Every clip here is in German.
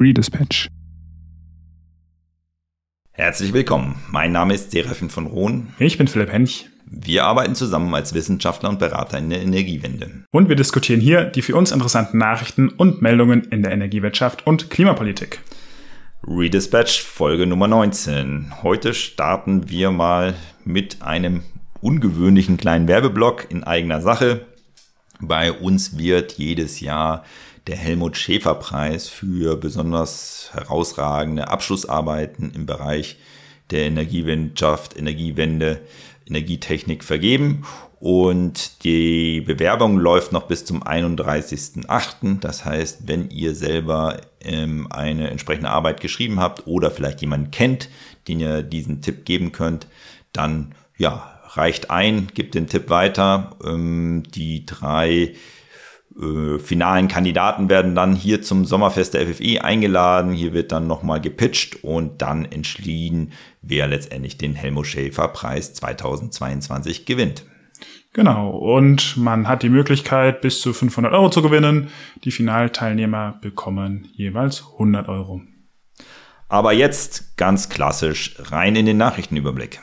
Redispatch. Herzlich willkommen. Mein Name ist Serafin von Rohn. Ich bin Philipp Hench. Wir arbeiten zusammen als Wissenschaftler und Berater in der Energiewende. Und wir diskutieren hier die für uns interessanten Nachrichten und Meldungen in der Energiewirtschaft und Klimapolitik. Redispatch Folge Nummer 19. Heute starten wir mal mit einem ungewöhnlichen kleinen Werbeblock in eigener Sache. Bei uns wird jedes Jahr der Helmut-Schäfer-Preis für besonders herausragende Abschlussarbeiten im Bereich der Energiewirtschaft, Energiewende, Energietechnik vergeben. Und die Bewerbung läuft noch bis zum 31.08. Das heißt, wenn ihr selber eine entsprechende Arbeit geschrieben habt oder vielleicht jemanden kennt, den ihr diesen Tipp geben könnt, dann reicht ein, gebt den Tipp weiter. Die 3 finalen Kandidaten werden dann hier zum Sommerfest der FFI eingeladen. Hier wird dann nochmal gepitcht und dann entschieden, wer letztendlich den Helmut-Schäfer-Preis 2022 gewinnt. Genau, und man hat die Möglichkeit, bis zu 500 Euro zu gewinnen. Die Finalteilnehmer bekommen jeweils 100 Euro. Aber jetzt ganz klassisch rein in den Nachrichtenüberblick.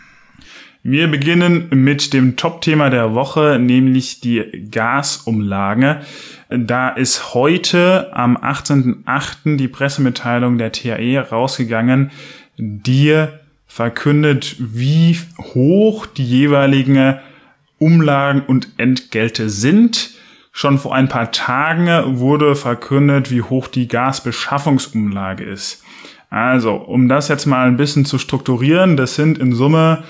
Wir beginnen mit dem Top-Thema der Woche, nämlich die Gasumlage. Da ist heute am 18.08. die Pressemitteilung der TAE rausgegangen, die verkündet, wie hoch die jeweiligen Umlagen und Entgelte sind. Schon vor ein paar Tagen wurde verkündet, wie hoch die Gasbeschaffungsumlage ist. Also, um das jetzt mal ein bisschen zu strukturieren, das sind in Summe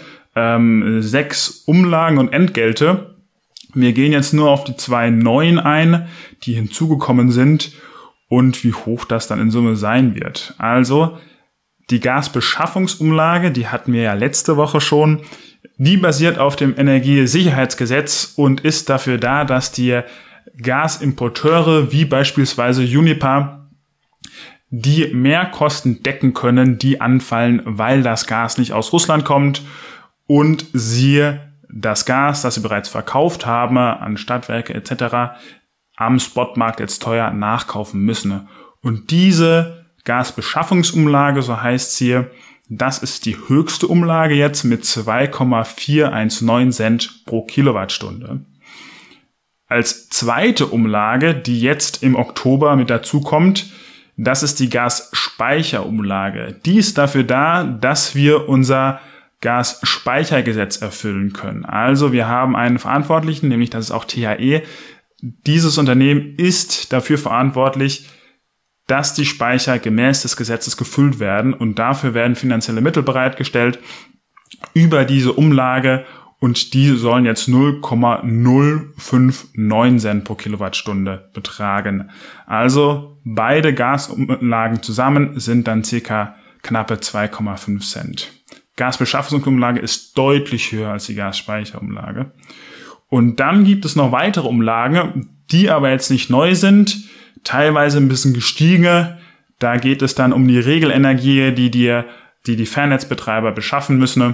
6 Umlagen und Entgelte. Wir gehen jetzt nur auf die 2 neuen ein, die hinzugekommen sind und wie hoch das dann in Summe sein wird. Also die Gasbeschaffungsumlage, die hatten wir ja letzte Woche schon, die basiert auf dem Energiesicherheitsgesetz und ist dafür da, dass die Gasimporteure wie beispielsweise Uniper die Mehrkosten decken können, die anfallen, weil das Gas nicht aus Russland kommt und sie das Gas, das sie bereits verkauft haben, an Stadtwerke etc. am Spotmarkt jetzt teuer nachkaufen müssen. Und diese Gasbeschaffungsumlage, so heißt sie, das ist die höchste Umlage jetzt mit 2,419 Cent pro Kilowattstunde. Als zweite Umlage, die jetzt im Oktober mit dazu kommt, das ist die Gasspeicherumlage. Die ist dafür da, dass wir unser Gasspeichergesetz erfüllen können. Also wir haben einen Verantwortlichen, nämlich das ist auch THE. Dieses Unternehmen ist dafür verantwortlich, dass die Speicher gemäß des Gesetzes gefüllt werden und dafür werden finanzielle Mittel bereitgestellt über diese Umlage und die sollen jetzt 0,059 Cent pro Kilowattstunde betragen. Also beide Gasumlagen zusammen sind dann circa knappe 2,5 Cent. Gasbeschaffungsumlage ist deutlich höher als die Gasspeicherumlage. Und dann gibt es noch weitere Umlagen, die aber jetzt nicht neu sind, teilweise ein bisschen gestiegen. Da geht es dann um die Regelenergie, die Fernnetzbetreiber beschaffen müssen.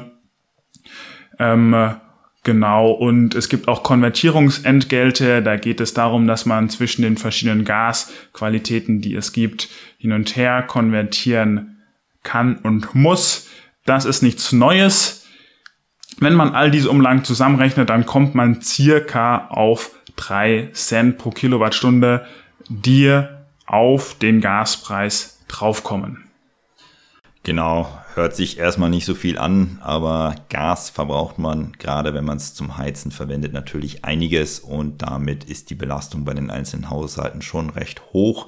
Genau, und es gibt auch Konvertierungsentgelte. Da geht es darum, dass man zwischen den verschiedenen Gasqualitäten, die es gibt, hin und her konvertieren kann und muss. Das ist nichts Neues. Wenn man all diese Umlagen zusammenrechnet, dann kommt man circa auf 3 Cent pro Kilowattstunde, die auf den Gaspreis draufkommen. Genau, hört sich erstmal nicht so viel an, aber Gas verbraucht man, gerade wenn man es zum Heizen verwendet, natürlich einiges und damit ist die Belastung bei den einzelnen Haushalten schon recht hoch.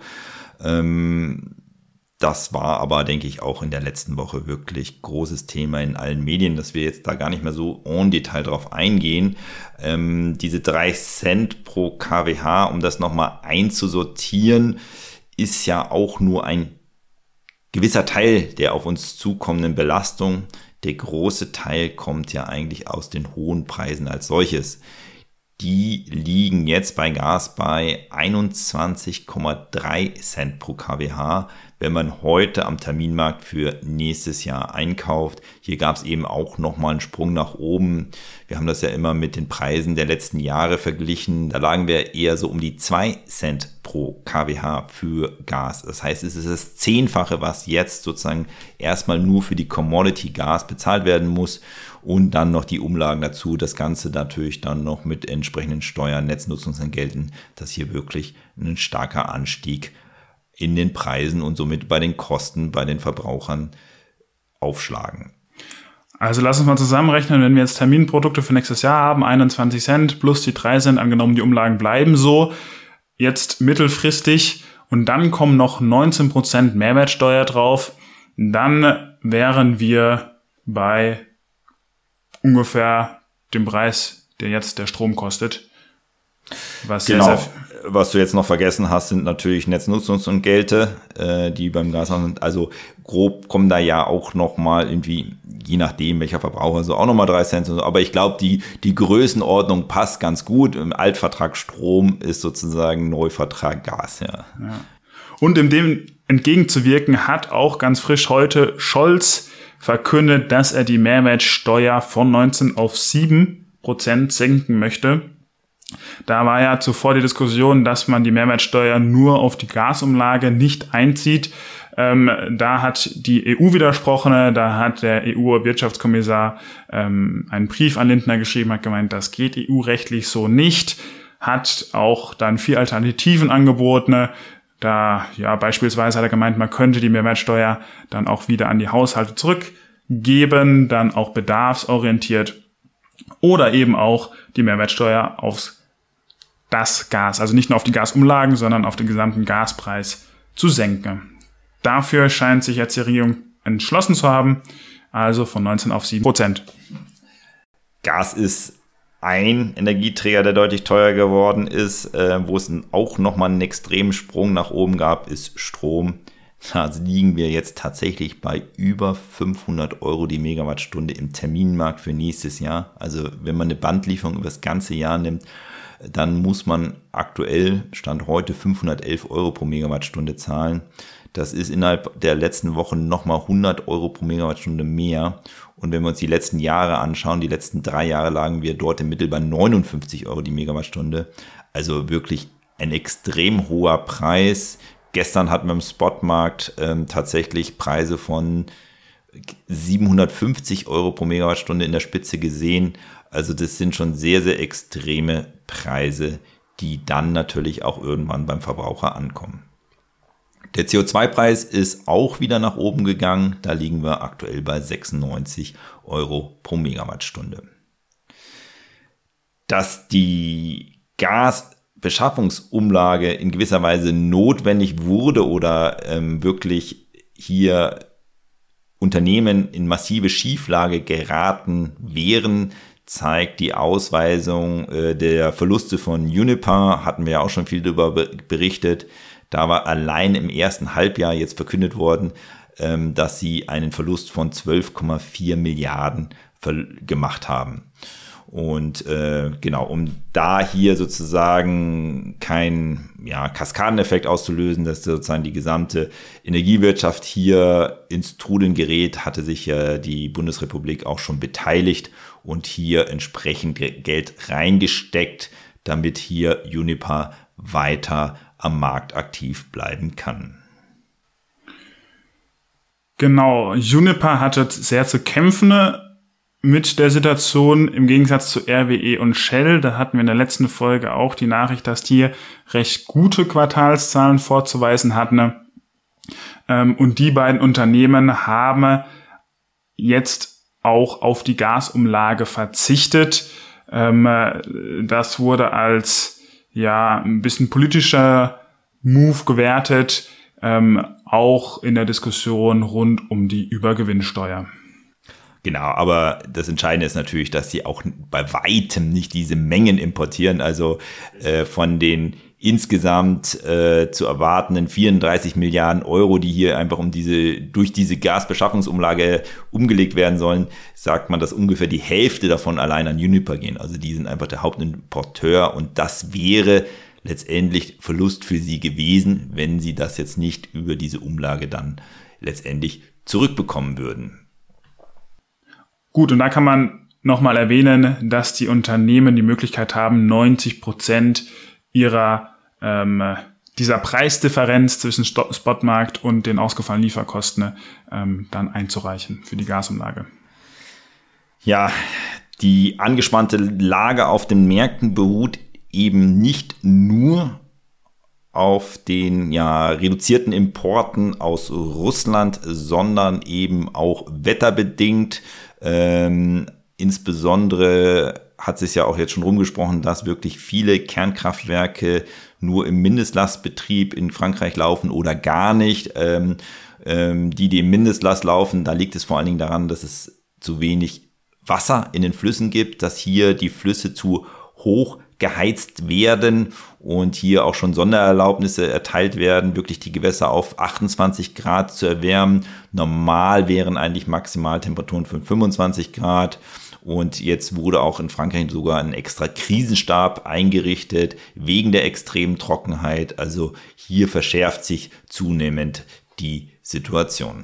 Das war aber, denke ich, auch in der letzten Woche wirklich großes Thema in allen Medien, dass wir jetzt da gar nicht mehr so en Detail drauf eingehen. Diese 3 Cent pro kWh, um das nochmal einzusortieren, ist ja auch nur ein gewisser Teil der auf uns zukommenden Belastung. Der große Teil kommt ja eigentlich aus den hohen Preisen als solches. Die liegen jetzt bei Gas bei 21,3 Cent pro kWh. wenn man heute am Terminmarkt für nächstes Jahr einkauft. Hier gab es eben auch nochmal einen Sprung nach oben. Wir haben das ja immer mit den Preisen der letzten Jahre verglichen. Da lagen wir eher so um die 2 Cent pro kWh für Gas. Das heißt, es ist das 10-fache, was jetzt sozusagen erstmal nur für die Commodity Gas bezahlt werden muss. Und dann noch die Umlagen dazu. Das Ganze natürlich dann noch mit entsprechenden Steuern, Netznutzungsentgelten, dass hier wirklich ein starker Anstieg in den Preisen und somit bei den Kosten bei den Verbrauchern aufschlagen. Also lass uns mal zusammenrechnen, wenn wir jetzt Terminprodukte für nächstes Jahr haben, 21 Cent plus die 3 Cent, angenommen die Umlagen bleiben so, jetzt mittelfristig und dann kommen noch 19% Mehrwertsteuer drauf, dann wären wir bei ungefähr dem Preis, der jetzt der Strom kostet. Was was du jetzt noch vergessen hast, sind natürlich Netznutzungsentgelte, die beim Gas sind. Also grob kommen da ja auch nochmal irgendwie, je nachdem welcher Verbraucher, so auch nochmal 3 Cent. Aber ich glaube, die Größenordnung passt ganz gut. Im Altvertrag Strom ist sozusagen Neuvertrag Gas. Ja. Und dem entgegenzuwirken hat auch ganz frisch heute Scholz verkündet, dass er die Mehrwertsteuer von 19 auf 7% senken möchte. Da war ja zuvor die Diskussion, dass man die Mehrwertsteuer nur auf die Gasumlage nicht einzieht. Da hat die EU widersprochen, da hat der EU-Wirtschaftskommissar einen Brief an Lindner geschrieben, hat gemeint, das geht EU-rechtlich so nicht, hat auch dann 4 Alternativen angeboten. Da, ja, beispielsweise hat er gemeint, man könnte die Mehrwertsteuer dann auch wieder an die Haushalte zurückgeben, dann auch bedarfsorientiert oder eben auch die Mehrwertsteuer aufs das Gas, also nicht nur auf die Gasumlagen, sondern auf den gesamten Gaspreis zu senken. Dafür scheint sich jetzt die Regierung entschlossen zu haben, also von 19 auf 7%. Gas ist ein Energieträger, der deutlich teurer geworden ist, wo es auch nochmal einen extremen Sprung nach oben gab, ist Strom. Da liegen wir jetzt tatsächlich bei über 500 € die Megawattstunde im Terminmarkt für nächstes Jahr. Also wenn man eine Bandlieferung über das ganze Jahr nimmt, dann muss man aktuell, Stand heute, 511 € pro Megawattstunde zahlen. Das ist innerhalb der letzten Wochen nochmal 100 € pro Megawattstunde mehr. Und wenn wir uns die letzten Jahre anschauen, die letzten 3 Jahre lagen wir dort im Mittel bei 59 € die Megawattstunde. Also wirklich ein extrem hoher Preis. Gestern hatten wir im Spotmarkt tatsächlich Preise von 750 € pro Megawattstunde in der Spitze gesehen. Also das sind schon sehr, sehr extreme Preise, die dann natürlich auch irgendwann beim Verbraucher ankommen. Der CO2-Preis ist auch wieder nach oben gegangen. Da liegen wir aktuell bei 96 € pro Megawattstunde. Dass die Gasbeschaffungsumlage in gewisser Weise notwendig wurde oder wirklich hier Unternehmen in massive Schieflage geraten wären, zeigt die Ausweisung der Verluste von Uniper, hatten wir ja auch schon viel darüber berichtet. Da war allein im ersten Halbjahr jetzt verkündet worden, dass sie einen Verlust von 12,4 Milliarden gemacht haben. Und genau, um da hier sozusagen kein Kaskadeneffekt auszulösen, dass sozusagen die gesamte Energiewirtschaft hier ins Trudeln gerät, hatte sich die Bundesrepublik auch schon beteiligt und hier entsprechend Geld reingesteckt, damit hier Uniper weiter am Markt aktiv bleiben kann. Genau, Uniper hatte sehr zu kämpfen mit der Situation im Gegensatz zu RWE und Shell. Da hatten wir in der letzten Folge auch die Nachricht, dass die recht gute Quartalszahlen vorzuweisen hatten. Und die beiden Unternehmen haben jetzt auch auf die Gasumlage verzichtet. Das wurde als ein bisschen politischer Move gewertet, auch in der Diskussion rund um die Übergewinnsteuer. Genau, aber das Entscheidende ist natürlich, dass sie auch bei weitem nicht diese Mengen importieren. Also von den insgesamt zu erwartenden 34 Milliarden Euro, die hier einfach durch diese Gasbeschaffungsumlage umgelegt werden sollen, sagt man, dass ungefähr die Hälfte davon allein an Uniper gehen. Also die sind einfach der Hauptimporteur und das wäre letztendlich Verlust für sie gewesen, wenn sie das jetzt nicht über diese Umlage dann letztendlich zurückbekommen würden. Gut, und da kann man nochmal erwähnen, dass die Unternehmen die Möglichkeit haben, 90% dieser Preisdifferenz zwischen Spotmarkt und den ausgefallenen Lieferkosten dann einzureichen für die Gasumlage. Ja, die angespannte Lage auf den Märkten beruht eben nicht nur auf den reduzierten Importen aus Russland, sondern eben auch wetterbedingt. Insbesondere hat es ja auch jetzt schon rumgesprochen, dass wirklich viele Kernkraftwerke nur im Mindestlastbetrieb in Frankreich laufen oder gar nicht. Die im Mindestlast laufen, da liegt es vor allen Dingen daran, dass es zu wenig Wasser in den Flüssen gibt, dass hier die Flüsse zu hoch geheizt werden und hier auch schon Sondererlaubnisse erteilt werden, wirklich die Gewässer auf 28 Grad zu erwärmen. Normal wären eigentlich Maximaltemperaturen von 25 Grad. Und jetzt wurde auch in Frankreich sogar ein extra Krisenstab eingerichtet wegen der extremen Trockenheit. Also hier verschärft sich zunehmend die Situation.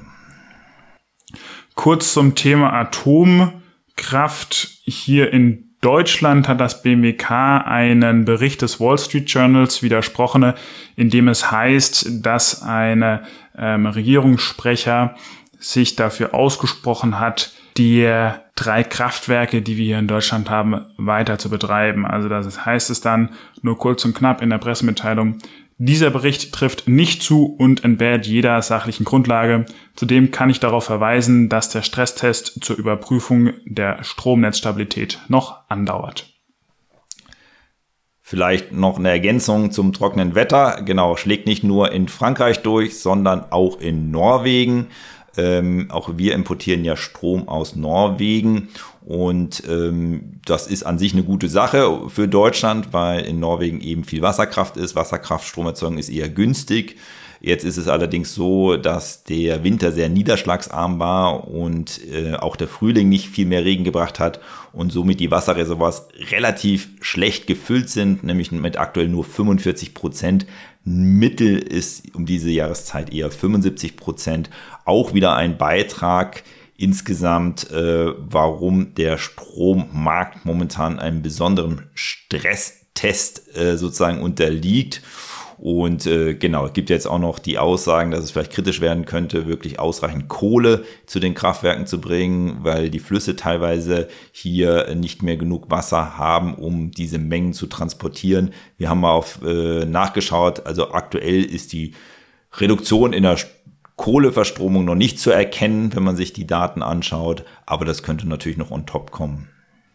Kurz zum Thema Atomkraft. Hier in Deutschland hat das BMWK einen Bericht des Wall Street Journals widersprochen, in dem es heißt, dass ein Regierungssprecher sich dafür ausgesprochen hat, die 3 Kraftwerke, die wir hier in Deutschland haben, weiter zu betreiben. Also das heißt es dann nur kurz und knapp in der Pressemitteilung: Dieser Bericht trifft nicht zu und entbehrt jeder sachlichen Grundlage. Zudem kann ich darauf verweisen, dass der Stresstest zur Überprüfung der Stromnetzstabilität noch andauert. Vielleicht noch eine Ergänzung zum trockenen Wetter. Genau, schlägt nicht nur in Frankreich durch, sondern auch in Norwegen. Auch wir importieren ja Strom aus Norwegen und das ist an sich eine gute Sache für Deutschland, weil in Norwegen eben viel Wasserkraft ist. Wasserkraftstromerzeugung ist eher günstig. Jetzt ist es allerdings so, dass der Winter sehr niederschlagsarm war und auch der Frühling nicht viel mehr Regen gebracht hat und somit die Wasserreservoirs relativ schlecht gefüllt sind, nämlich mit aktuell nur 45%. Mittel ist um diese Jahreszeit eher 75%. Auch wieder ein Beitrag insgesamt, warum der Strommarkt momentan einem besonderen Stresstest sozusagen unterliegt. Und genau, es gibt jetzt auch noch die Aussagen, dass es vielleicht kritisch werden könnte, wirklich ausreichend Kohle zu den Kraftwerken zu bringen, weil die Flüsse teilweise hier nicht mehr genug Wasser haben, um diese Mengen zu transportieren. Wir haben mal nachgeschaut, also aktuell ist die Reduktion in der Kohleverstromung noch nicht zu erkennen, wenn man sich die Daten anschaut, aber das könnte natürlich noch on top kommen.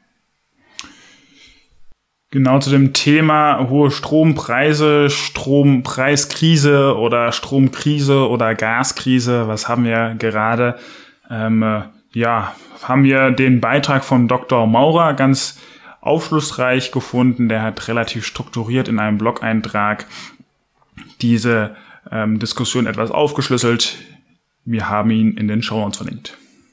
Genau zu dem Thema hohe Strompreise, Strompreiskrise oder Stromkrise oder Gaskrise. Was haben wir gerade? Haben wir den Beitrag von Dr. Maurer ganz aufschlussreich gefunden. Der hat relativ strukturiert in einem Blog-Eintrag diese Diskussion etwas aufgeschlüsselt. Wir haben ihn in den Shownotes verlinkt.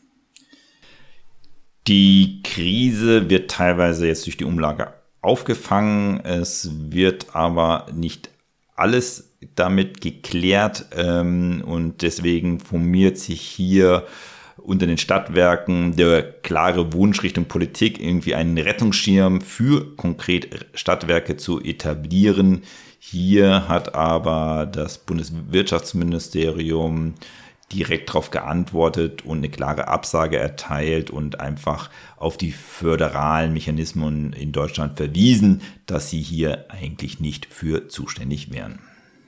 Die Krise wird teilweise jetzt durch die Umlage aufgefangen. Es wird aber nicht alles damit geklärt und deswegen formiert sich hier unter den Stadtwerken der klare Wunsch Richtung Politik, irgendwie einen Rettungsschirm für konkret Stadtwerke zu etablieren. Hier hat aber das Bundeswirtschaftsministerium direkt darauf geantwortet und eine klare Absage erteilt und einfach auf die föderalen Mechanismen in Deutschland verwiesen, dass sie hier eigentlich nicht für zuständig wären.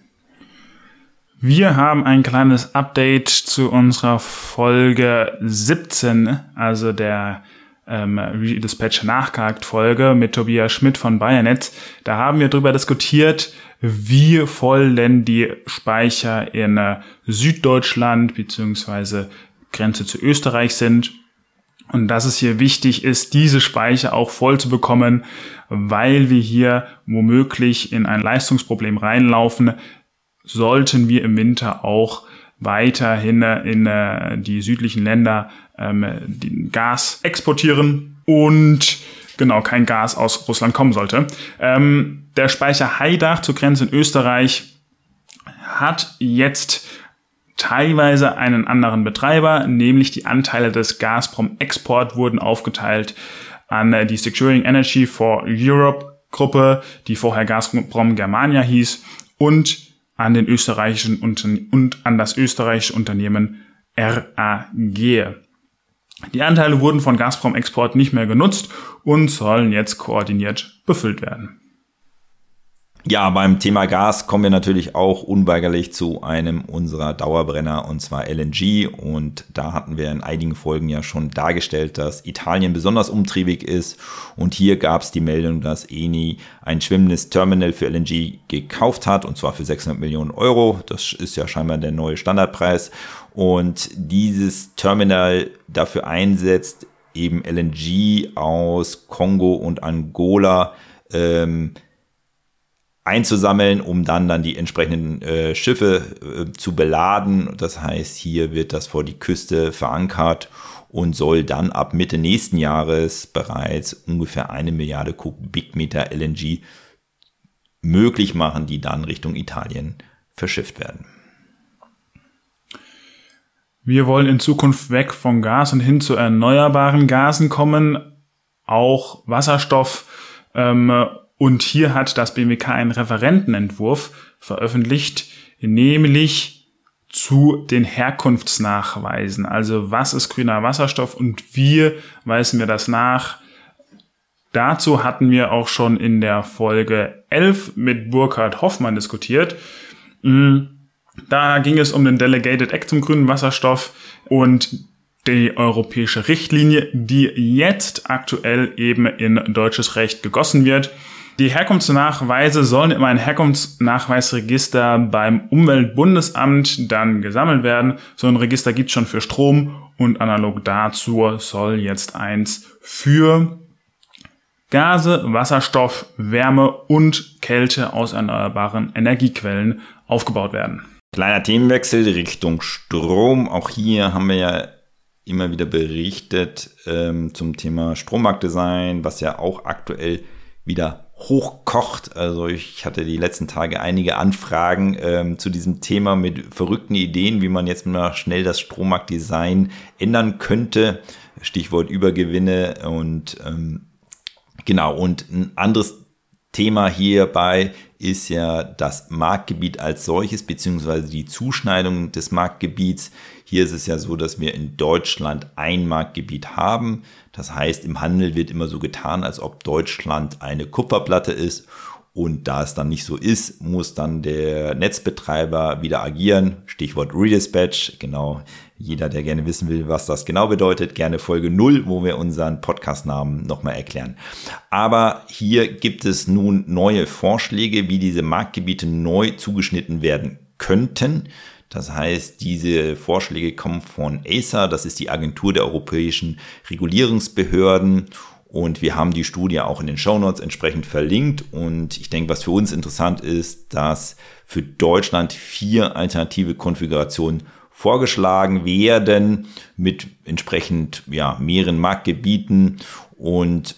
Wir haben ein kleines Update zu unserer Folge 17, also der Redispatch nachgehakt Folge mit Tobias Schmidt von Bayernetz. Da haben wir darüber diskutiert, wie voll denn die Speicher in Süddeutschland bzw. Grenze zu Österreich sind. Und dass es hier wichtig ist, diese Speicher auch voll zu bekommen, weil wir hier womöglich in ein Leistungsproblem reinlaufen, sollten wir im Winter auch weiterhin in die südlichen Länder Gas exportieren. Und genau kein Gas aus Russland kommen sollte. Der Speicher Haidach zur Grenze in Österreich hat jetzt teilweise einen anderen Betreiber, nämlich die Anteile des Gazprom Export wurden aufgeteilt an die Securing Energy for Europe Gruppe, die vorher Gazprom Germania hieß, und an den österreichischen und an das österreichische Unternehmen RAG. Die Anteile wurden von Gazprom Export nicht mehr genutzt und sollen jetzt koordiniert befüllt werden. Ja, beim Thema Gas kommen wir natürlich auch unweigerlich zu einem unserer Dauerbrenner, und zwar LNG. Und da hatten wir in einigen Folgen ja schon dargestellt, dass Italien besonders umtriebig ist. Und hier gab es die Meldung, dass Eni ein schwimmendes Terminal für LNG gekauft hat, und zwar für 600 Millionen Euro. Das ist ja scheinbar der neue Standardpreis. Und dieses Terminal dafür einsetzt, eben LNG aus Kongo und Angola einzusammeln, um dann die entsprechenden Schiffe zu beladen. Das heißt, hier wird das vor die Küste verankert und soll dann ab Mitte nächsten Jahres bereits ungefähr 1 Milliarde Kubikmeter LNG möglich machen, die dann Richtung Italien verschifft werden. Wir wollen in Zukunft weg von Gas und hin zu erneuerbaren Gasen kommen, auch Wasserstoff. Und hier hat das BMWK einen Referentenentwurf veröffentlicht, nämlich zu den Herkunftsnachweisen. Also was ist grüner Wasserstoff und wie weisen wir das nach? Dazu hatten wir auch schon in der Folge 11 mit Burkhard Hoffmann diskutiert. Da ging es um den Delegated Act zum grünen Wasserstoff und die europäische Richtlinie, die jetzt aktuell eben in deutsches Recht gegossen wird. Die Herkunftsnachweise sollen in ein Herkunftsnachweisregister beim Umweltbundesamt dann gesammelt werden. So ein Register gibt es schon für Strom und analog dazu soll jetzt eins für Gase, Wasserstoff, Wärme und Kälte aus erneuerbaren Energiequellen aufgebaut werden. Kleiner Themenwechsel Richtung Strom. Auch hier haben wir ja immer wieder berichtet zum Thema Strommarktdesign, was ja auch aktuell wieder hochkocht. Also ich hatte die letzten Tage einige Anfragen zu diesem Thema mit verrückten Ideen, wie man jetzt mal schnell das Strommarktdesign ändern könnte. Stichwort Übergewinne und genau. Und ein anderes Thema hierbei ist ja das Marktgebiet als solches, beziehungsweise die Zuschneidung des Marktgebiets. Hier ist es ja so, dass wir in Deutschland ein Marktgebiet haben. Das heißt, im Handel wird immer so getan, als ob Deutschland eine Kupferplatte ist. Und da es dann nicht so ist, muss dann der Netzbetreiber wieder agieren. Stichwort Redispatch. Genau, jeder, der gerne wissen will, was das genau bedeutet, gerne Folge 0, wo wir unseren Podcastnamen nochmal erklären. Aber hier gibt es nun neue Vorschläge, wie diese Marktgebiete neu zugeschnitten werden könnten. Das heißt, diese Vorschläge kommen von ACER, das ist die Agentur der europäischen Regulierungsbehörden. Und wir haben die Studie auch in den Shownotes entsprechend verlinkt. Und ich denke, was für uns interessant ist, dass für Deutschland 4 alternative Konfigurationen vorgeschlagen werden mit entsprechend mehreren Marktgebieten. Und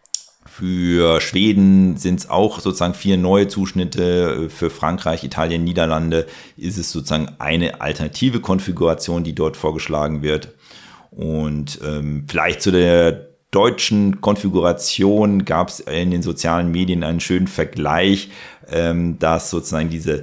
für Schweden sind es auch sozusagen 4 neue Zuschnitte. Für Frankreich, Italien, Niederlande ist es sozusagen eine alternative Konfiguration, die dort vorgeschlagen wird. Und vielleicht zu der deutschen Konfiguration gab es in den sozialen Medien einen schönen Vergleich, dass sozusagen diese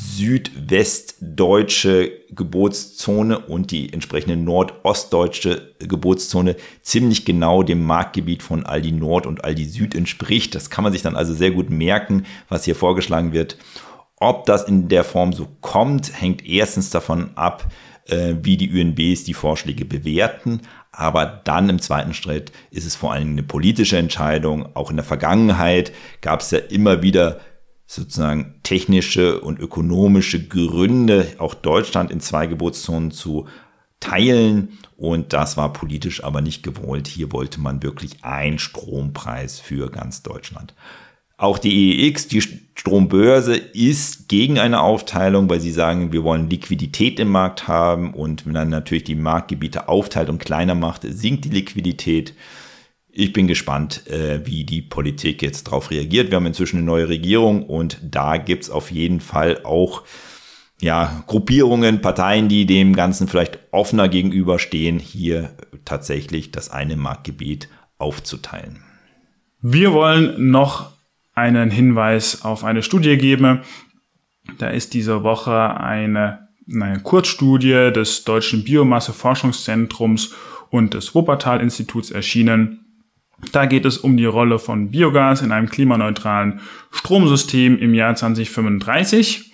südwestdeutsche Gebotszone und die entsprechende nordostdeutsche Gebotszone ziemlich genau dem Marktgebiet von Aldi Nord und Aldi Süd entspricht. Das kann man sich dann also sehr gut merken, was hier vorgeschlagen wird. Ob das in der Form so kommt, hängt erstens davon ab, wie die ÜNBs die Vorschläge bewerten. Aber dann im zweiten Schritt ist es vor allem eine politische Entscheidung. Auch in der Vergangenheit gab es ja immer wieder sozusagen technische und ökonomische Gründe, auch Deutschland in 2 Gebotszonen zu teilen. Und das war politisch aber nicht gewollt. Hier wollte man wirklich einen Strompreis für ganz Deutschland. Auch die EEX, die Strombörse, ist gegen eine Aufteilung, weil sie sagen, wir wollen Liquidität im Markt haben, und wenn dann natürlich die Marktgebiete aufteilt und kleiner macht, sinkt die Liquidität. Ich bin gespannt, wie die Politik jetzt darauf reagiert. Wir haben inzwischen eine neue Regierung und da gibt's auf jeden Fall auch Gruppierungen, Parteien, die dem Ganzen vielleicht offener gegenüberstehen, hier tatsächlich das eine Marktgebiet aufzuteilen. Wir wollen noch einen Hinweis auf eine Studie geben. Da ist diese Woche eine Kurzstudie des Deutschen Biomasse-Forschungszentrums und des Wuppertal-Instituts erschienen. Da geht es um die Rolle von Biogas in einem klimaneutralen Stromsystem im Jahr 2035.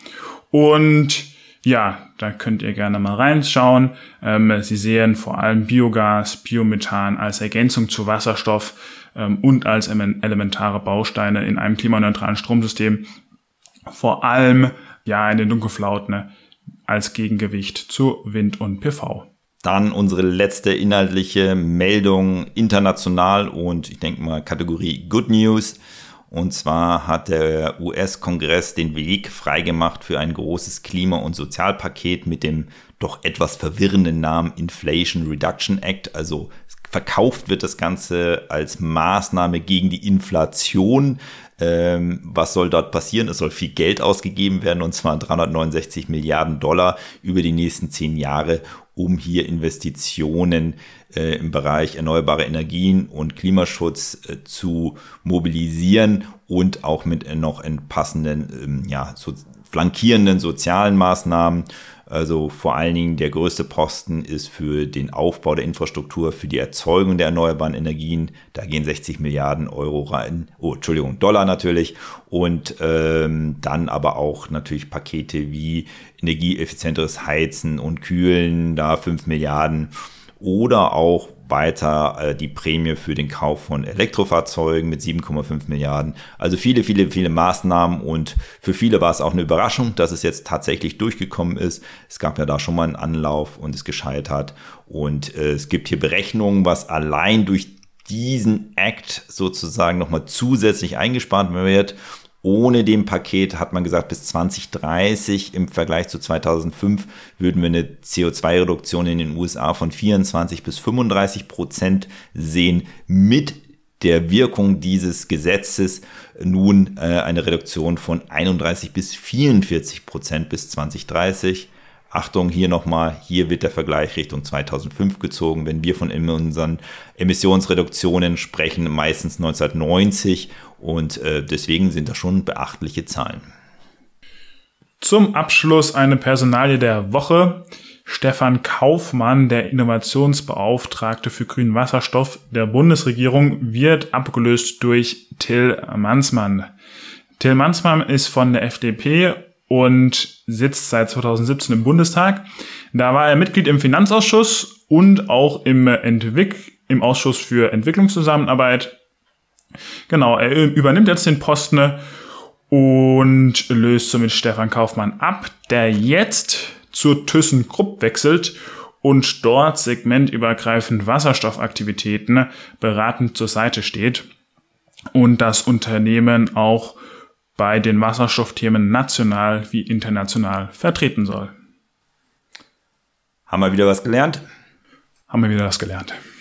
Und da könnt ihr gerne mal reinschauen. Sie sehen vor allem Biogas, Biomethan als Ergänzung zu Wasserstoff und als elementare Bausteine in einem klimaneutralen Stromsystem. Vor allem in den Dunkelflauten als Gegengewicht zu Wind und PV. Dann unsere letzte inhaltliche Meldung international und ich denke mal Kategorie Good News. Und zwar hat der US-Kongress den Weg freigemacht für ein großes Klima- und Sozialpaket mit dem doch etwas verwirrenden Namen Inflation Reduction Act. Also verkauft wird das Ganze als Maßnahme gegen die Inflation. Was soll dort passieren? Es soll viel Geld ausgegeben werden, und zwar 369 Milliarden Dollar über die nächsten 10 Jahre, um hier Investitionen im Bereich erneuerbare Energien und Klimaschutz zu mobilisieren und auch mit noch passenden, flankierenden sozialen Maßnahmen. Also vor allen Dingen der größte Posten ist für den Aufbau der Infrastruktur, für die Erzeugung der erneuerbaren Energien. Da gehen 60 Milliarden Euro rein, Dollar natürlich. Und dann aber auch natürlich Pakete wie energieeffizienteres Heizen und Kühlen, da 5 Milliarden. Oder auch weiter die Prämie für den Kauf von Elektrofahrzeugen mit 7,5 Milliarden. Also viele, viele, viele Maßnahmen, und für viele war es auch eine Überraschung, dass es jetzt tatsächlich durchgekommen ist. Es gab ja da schon mal einen Anlauf und es gescheitert. Und es gibt hier Berechnungen, was allein durch diesen Act sozusagen nochmal zusätzlich eingespart wird. Ohne dem Paket hat man gesagt, bis 2030 im Vergleich zu 2005 würden wir eine CO2-Reduktion in den USA von 24% bis 35% sehen. Mit der Wirkung dieses Gesetzes nun eine Reduktion von 31% bis 44% bis 2030. Achtung, hier nochmal, hier wird der Vergleich Richtung 2005 gezogen. Wenn wir von unseren Emissionsreduktionen sprechen, meistens 1990, und deswegen sind das schon beachtliche Zahlen. Zum Abschluss eine Personalie der Woche. Stefan Kaufmann, der Innovationsbeauftragte für grünen Wasserstoff der Bundesregierung, wird abgelöst durch Till Mansmann. Till Mansmann ist von der FDP und sitzt seit 2017 im Bundestag. Da war er Mitglied im Finanzausschuss und auch im Ausschuss für Entwicklungszusammenarbeit. Genau, er übernimmt jetzt den Posten und löst somit Stefan Kaufmann ab, der jetzt zur ThyssenKrupp wechselt und dort segmentübergreifend Wasserstoffaktivitäten beratend zur Seite steht und das Unternehmen auch bei den Wasserstoffthemen national wie international vertreten soll. Haben wir wieder was gelernt? Haben wir wieder was gelernt.